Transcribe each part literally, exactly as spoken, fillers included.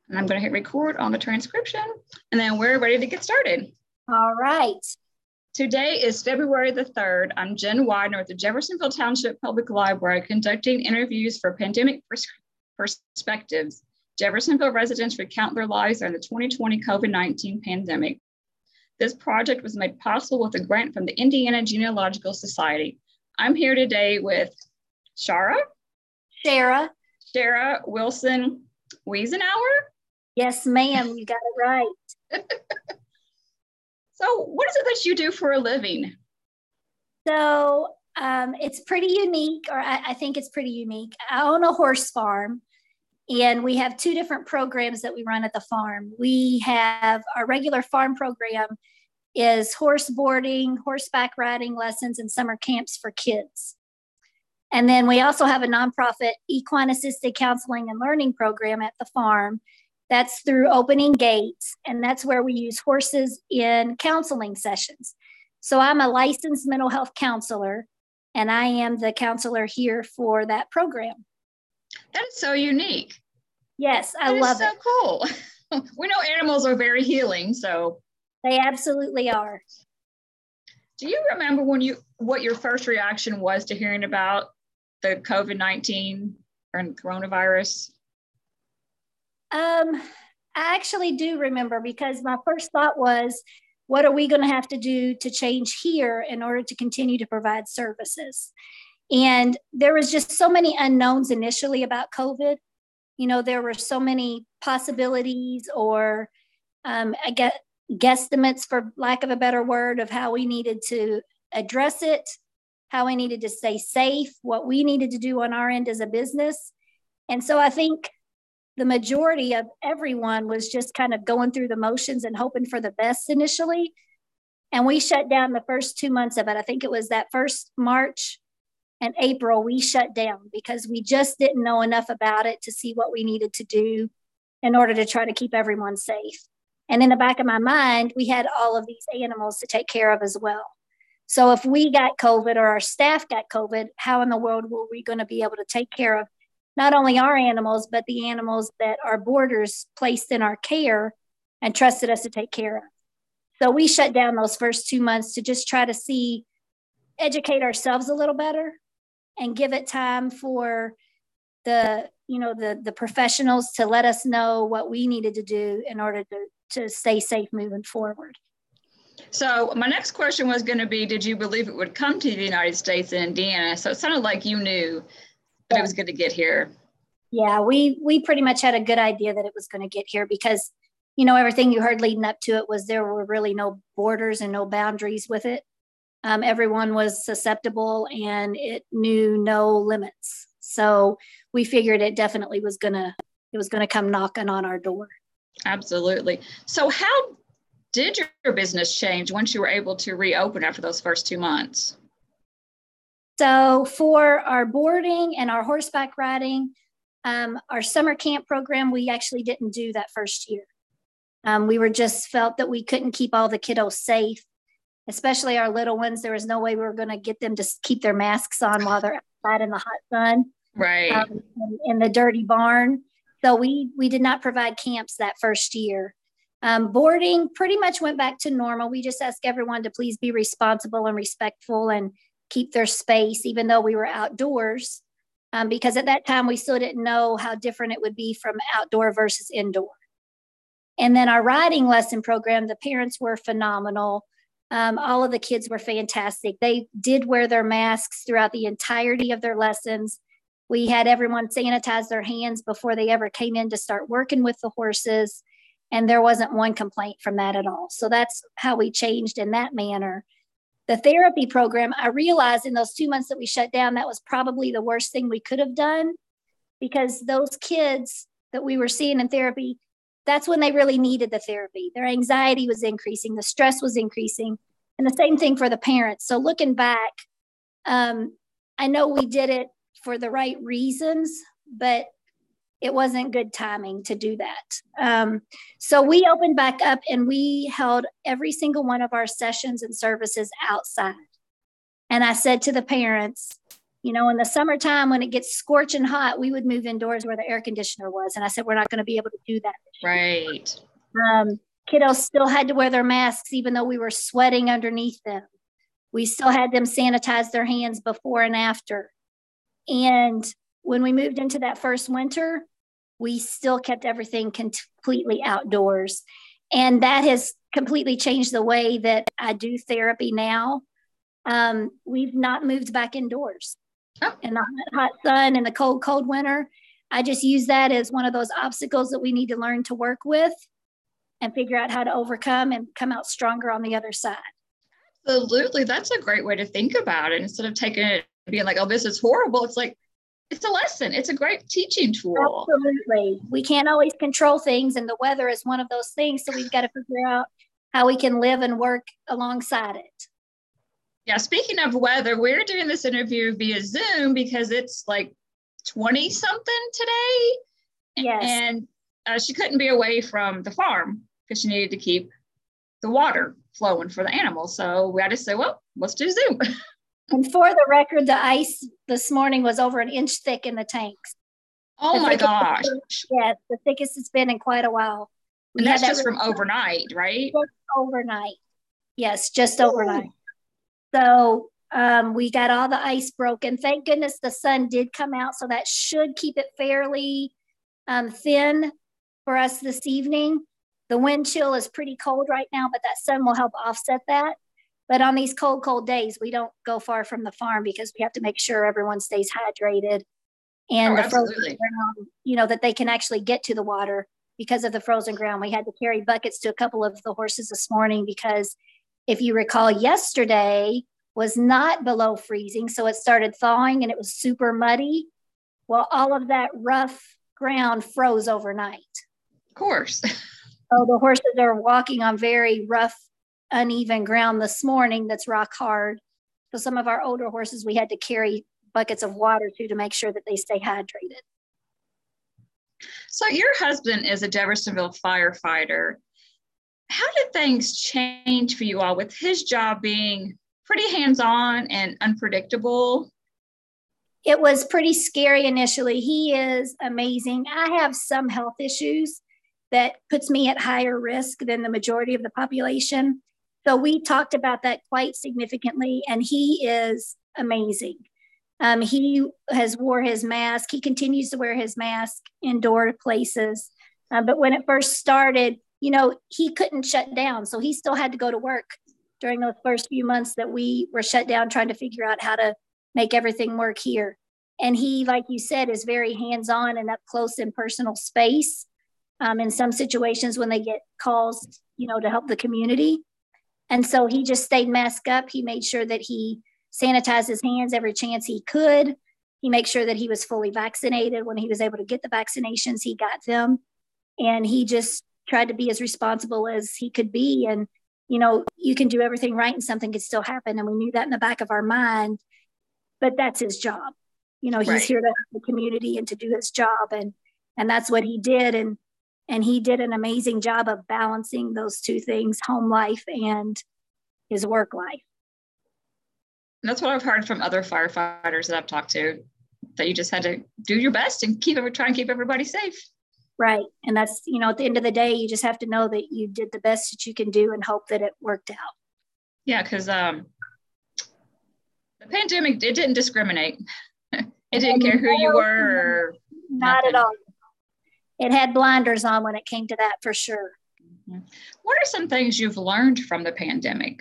And I'm going to hit record on the transcription, and then we're ready to get started. All right. Today is February the third. I'm Jen Widener with the Jeffersonville Township Public Library, conducting interviews for Pandemic Perspectives. Jeffersonville residents recount their lives during the twenty twenty COVID nineteen pandemic. This project was made possible with a grant from the Indiana Genealogical Society. I'm here today with Shara. Shara. Shara Wilson Wiesenauer. Yes, ma'am. You got it right. So what is it that you do for a living? So um, it's pretty unique, or I, I think it's pretty unique. I own a horse farm, and we have two different programs that we run at the farm. We have our regular farm program is horse boarding, horseback riding lessons, and summer camps for kids. And then we also have a nonprofit equine assisted counseling and learning program at the farm. That's through Opening Gates, and that's where we use horses in counseling sessions. So I'm a licensed mental health counselor, and I am the counselor here for that program. That is so unique. Yes, I that love is so it. Cool. We know animals are very healing, so. They absolutely are. Do you remember when you what your first reaction was to hearing about the COVID nineteen or coronavirus? Um, I actually do remember, because my first thought was, what are we going to have to do to change here in order to continue to provide services? And there was just so many unknowns initially about COVID. You know, there were so many possibilities, or um, I get guesstimates, for lack of a better word, of how we needed to address it, how we needed to stay safe, what we needed to do on our end as a business. And so I think the majority of everyone was just kind of going through the motions and hoping for the best initially. And we shut down the first two months of it. I think it was that first March and April, we shut down because we just didn't know enough about it to see what we needed to do in order to try to keep everyone safe. And in the back of my mind, we had all of these animals to take care of as well. So if we got COVID or our staff got COVID, how in the world were we going to be able to take care of not only our animals, but the animals that our boarders placed in our care and trusted us to take care of? So we shut down those first two months to just try to see, educate ourselves a little better and give it time for the, you know, the, the professionals to let us know what we needed to do in order to, to stay safe moving forward. So my next question was going to be, did you believe it would come to the United States and Indiana? So it sounded like you knew that yeah. It was going to get here. Yeah, we we pretty much had a good idea that it was going to get here, because, you know, everything you heard leading up to it was there were really no borders and no boundaries with it. Um, everyone was susceptible, and it knew no limits. So we figured it definitely was gonna it was gonna come knocking on our door. Absolutely. So how did your business change once you were able to reopen after those first two months? So for our boarding and our horseback riding, um, our summer camp program, we actually didn't do that first year. Um, we were just felt that we couldn't keep all the kiddos safe, especially our little ones. There was no way we were going to get them to keep their masks on while they're outside in the hot sun, right? Um, in, in the dirty barn. So we we did not provide camps that first year. Um, boarding pretty much went back to normal. We just asked everyone to please be responsible and respectful and keep their space, even though we were outdoors, um, because at that time we still didn't know how different it would be from outdoor versus indoor. And then our riding lesson program, the parents were phenomenal. Um, all of the kids were fantastic. They did wear their masks throughout the entirety of their lessons. We had everyone sanitize their hands before they ever came in to start working with the horses. And there wasn't one complaint from that at all. So that's how we changed in that manner. The therapy program, I realized in those two months that we shut down, that was probably the worst thing we could have done, because those kids that we were seeing in therapy, that's when they really needed the therapy. Their anxiety was increasing, the stress was increasing, and the same thing for the parents. So looking back, um, I know we did it for the right reasons, but it wasn't good timing to do that. Um, so we opened back up, and we held every single one of our sessions and services outside. And I said to the parents, You know, in the summertime when it gets scorching hot, we would move indoors where the air conditioner was. And I said, we're not going to be able to do that. Right. Um, kiddos still had to wear their masks, even though we were sweating underneath them. We still had them sanitize their hands before and after. And when we moved into that first winter, we still kept everything completely outdoors. And that has completely changed the way that I do therapy now. Um, we've not moved back indoors. Oh. In the hot, hot sun and the cold, cold winter. I just use that as one of those obstacles that we need to learn to work with and figure out how to overcome and come out stronger on the other side. Absolutely. That's a great way to think about it. Instead of taking it being like, oh, this is horrible. It's like, it's a lesson. It's a great teaching tool. Absolutely. We can't always control things, and the weather is one of those things. So we've got to figure out how we can live and work alongside it. Yeah. Speaking of weather, we're doing this interview via Zoom because it's like twenty something today. Yes. And uh, she couldn't be away from the farm because she needed to keep the water flowing for the animals. So we had to say, well, let's do Zoom. And for the record, the ice this morning was over an inch thick in the tanks. Oh the my gosh. Yes, the thickest it's been in quite a while. We and that's that just really from overnight, right? Just overnight. Yes, just Ooh. overnight. So um, we got all the ice broken. Thank goodness the sun did come out, so that should keep it fairly um, thin for us this evening. The wind chill is pretty cold right now, but that sun will help offset that. But on these cold, cold days, we don't go far from the farm because we have to make sure everyone stays hydrated and oh, the frozen ground, you know, that they can actually get to the water because of the frozen ground. We had to carry buckets to a couple of the horses this morning because if you recall, yesterday was not below freezing. So it started thawing and it was super muddy. Well, all of that rough ground froze overnight. Of course. So the horses are walking on very rough, uneven ground this morning that's rock hard. So some of our older horses, we had to carry buckets of water to to make sure that they stay hydrated. So your husband is a Jeffersonville firefighter. How did things change for you all with his job being pretty hands-on and unpredictable? It was pretty scary initially. He is amazing. I have some health issues that puts me at higher risk than the majority of the population. So we talked about that quite significantly, and he is amazing. Um, he has wore his mask. He continues to wear his mask indoor places. Uh, but when it first started, you know, he couldn't shut down. So he still had to go to work during those first few months that we were shut down, trying to figure out how to make everything work here. And he, like you said, is very hands-on and up close and personal space. Um, in some situations when they get calls, you know, to help the community. And so he just stayed masked up. He made sure that he sanitized his hands every chance he could. He made sure that he was fully vaccinated. When he was able to get the vaccinations, he got them. And he just tried to be as responsible as he could be. And, you know, you can do everything right and something could still happen. And we knew that in the back of our mind, but that's his job. You know, he's right. here to help the community and to do his job. And, and that's what he did. And, and he did an amazing job of balancing those two things, home life and his work life. And that's what I've heard from other firefighters that I've talked to, that you just had to do your best and keep try and keep everybody safe. Right. And that's, you know, at the end of the day, you just have to know that you did the best that you can do and hope that it worked out. Yeah, because um, the pandemic, it didn't discriminate. It didn't care who you were. Or Not nothing. At all. It had blinders on when it came to that, for sure. Mm-hmm. What are some things you've learned from the pandemic?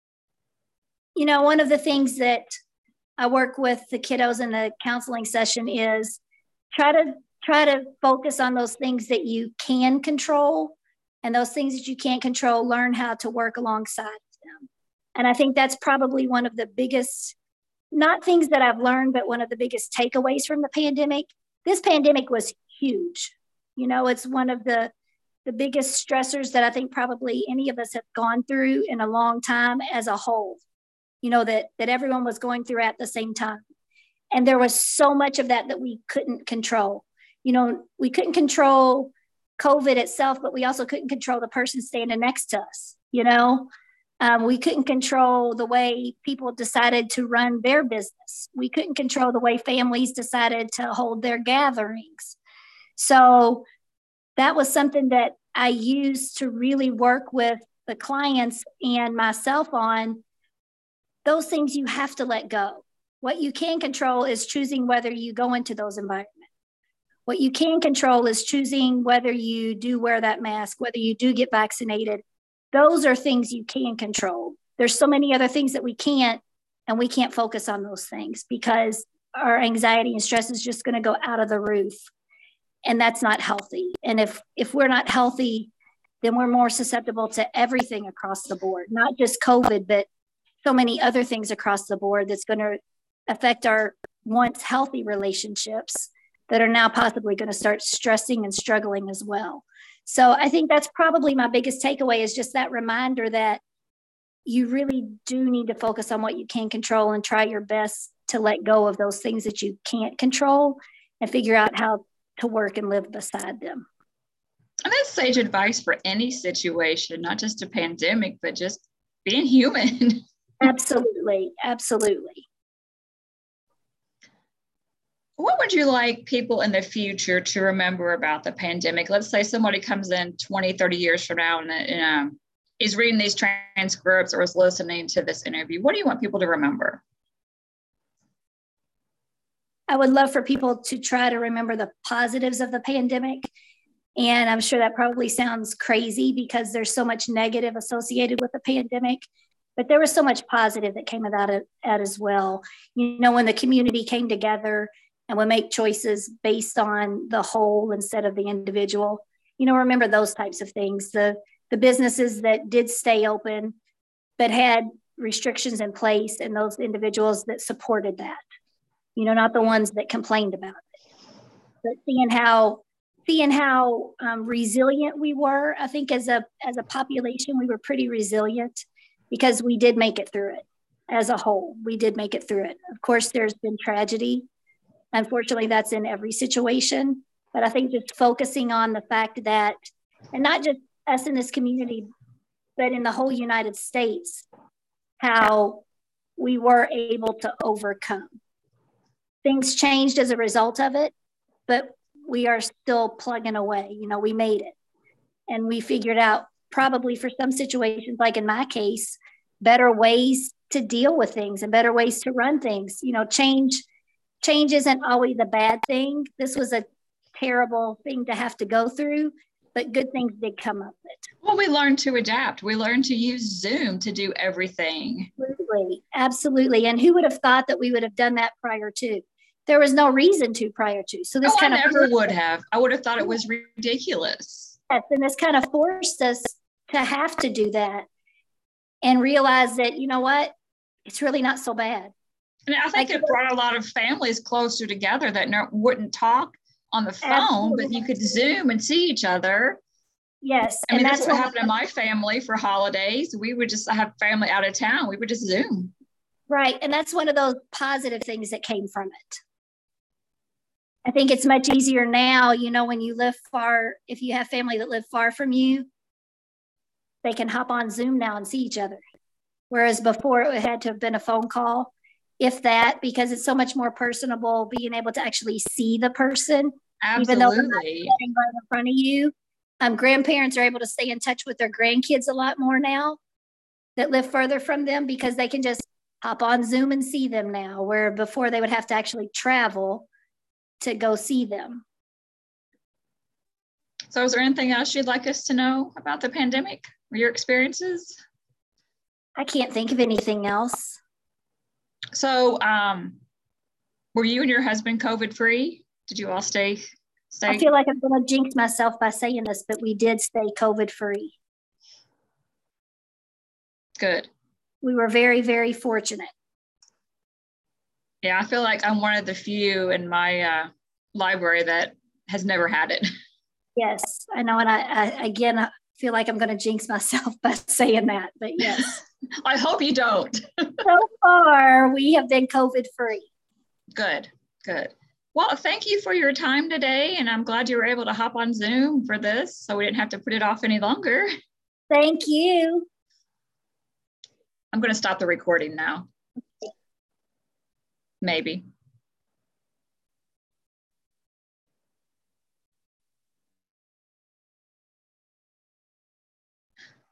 You know, one of the things that I work with the kiddos in the counseling session is try to try to focus on those things that you can control, and those things that you can't control, learn how to work alongside them. And I think that's probably one of the biggest, not things that I've learned, but one of the biggest takeaways from the pandemic. This pandemic was huge. You know, it's one of the, the biggest stressors that I think probably any of us have gone through in a long time as a whole, you know, that, that everyone was going through at the same time. And there was so much of that that we couldn't control. You know, we couldn't control COVID itself, but we also couldn't control the person standing next to us, you know? Um, we couldn't control the way people decided to run their business. We couldn't control the way families decided to hold their gatherings. So that was something that I used to really work with the clients and myself on. Those things you have to let go. What you can control is choosing whether you go into those environments. What you can control is choosing whether you do wear that mask, whether you do get vaccinated. Those are things you can control. There's so many other things that we can't, and we can't focus on those things because our anxiety and stress is just going to go out of the roof. And that's not healthy. And if if we're not healthy, then we're more susceptible to everything across the board, not just COVID, but so many other things across the board that's going to affect our once healthy relationships that are now possibly going to start stressing and struggling as well. So I think that's probably my biggest takeaway, is just that reminder that you really do need to focus on what you can control and try your best to let go of those things that you can't control and figure out how to work and live beside them. And that's sage advice for any situation, not just a pandemic, but just being human. Absolutely. Absolutely. What would you like people in the future to remember about the pandemic? Let's say somebody comes in twenty, thirty years from now and, and um, is reading these transcripts or is listening to this interview. What do you want people to remember? I would love for people to try to remember the positives of the pandemic. And I'm sure that probably sounds crazy because there's so much negative associated with the pandemic, but there was so much positive that came about it as well. You know, when the community came together and would make choices based on the whole instead of the individual, you know, remember those types of things. The, the businesses that did stay open, but had restrictions in place, and those individuals that supported that. You know, not the ones that complained about it, but seeing how seeing how um, resilient we were. I think as a as a population, we were pretty resilient because we did make it through it as a whole. We did make it through it. Of course, there's been tragedy. Unfortunately, that's in every situation. But I think just focusing on the fact that, and not just us in this community, but in the whole United States, how we were able to overcome. Things changed as a result of it, but we are still plugging away. You know, we made it. And we figured out, probably for some situations, like in my case, better ways to deal with things and better ways to run things. You know, change, change isn't always a bad thing. This was a terrible thing to have to go through, but good things did come of it. Well, we learned to adapt. We learned to use Zoom to do everything. Absolutely. Absolutely. And who would have thought that we would have done that prior to? There was no reason to prior to. So this oh, kind I of never would have. I would have thought it was ridiculous. Yes, and this kind of forced us to have to do that and realize that, you know what, it's really not so bad. And I think like, it brought a lot of families closer together that no, wouldn't talk on the phone, absolutely. But you could Zoom and see each other. Yes. I mean, and that's, that's what happened in my family for holidays. We would just have family out of town. We would just Zoom. Right. And that's one of those positive things that came from it. I think it's much easier now, you know, when you live far, if you have family that live far from you, they can hop on Zoom now and see each other. Whereas before it had to have been a phone call, if that, because it's so much more personable, being able to actually see the person, absolutely. Even though they're not sitting right in front of you. Um, grandparents are able to stay in touch with their grandkids a lot more now that live further from them because they can just hop on Zoom and see them now, where before they would have to actually travel to go see them. So is there anything else you'd like us to know about the pandemic or your experiences? I can't think of anything else. So um, were you and your husband COVID free? Did you all stay, stay? I feel like I'm going to jinx myself by saying this, but we did stay COVID free. Good. We were very, very fortunate. Yeah, I feel like I'm one of the few in my uh, library that has never had it. Yes, I know. And I, I again, I feel like I'm going to jinx myself by saying that, but yes. I hope you don't. So far, we have been COVID free. Good, good. Well, thank you for your time today. And I'm glad you were able to hop on Zoom for this so we didn't have to put it off any longer. Thank you. I'm going to stop the recording now. Maybe.